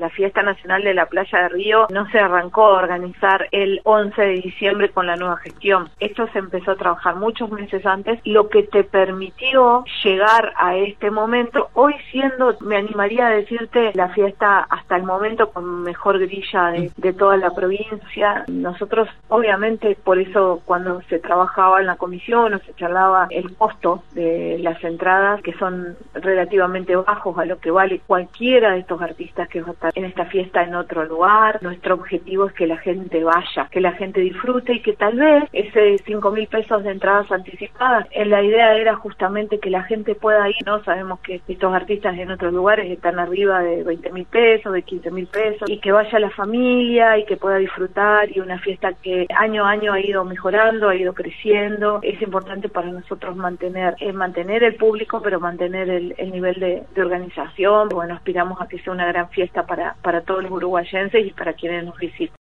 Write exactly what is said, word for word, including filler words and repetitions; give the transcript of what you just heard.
La Fiesta Nacional de la Playa de Río no se arrancó a organizar el once de diciembre con la nueva gestión. Esto se empezó a trabajar muchos meses antes, lo que te permitió llegar a este momento, hoy siendo, me animaría a decirte, la fiesta hasta el momento con mejor grilla de, de toda la provincia. Nosotros, obviamente, por eso cuando se trabajaba en la comisión o se charlaba el costo de las entradas, que son relativamente bajos a lo que vale cualquiera de estos artistas que va a estar en esta fiesta en otro lugar, nuestro objetivo es que la gente vaya, que la gente disfrute y que tal vez ese cinco mil pesos de entradas anticipadas, en la idea era justamente que la gente pueda ir, ¿no? Sabemos que estos artistas en otros lugares están arriba de veinte mil pesos, de quince mil pesos, y que vaya la familia y que pueda disfrutar, y una fiesta que año a año ha ido mejorando, ha ido creciendo. Es importante para nosotros mantener, eh, mantener el público, pero mantener el, el nivel de, de organización. Bueno, aspiramos a que sea una gran fiesta para, para todos los uruguayenses y para quienes nos visitan.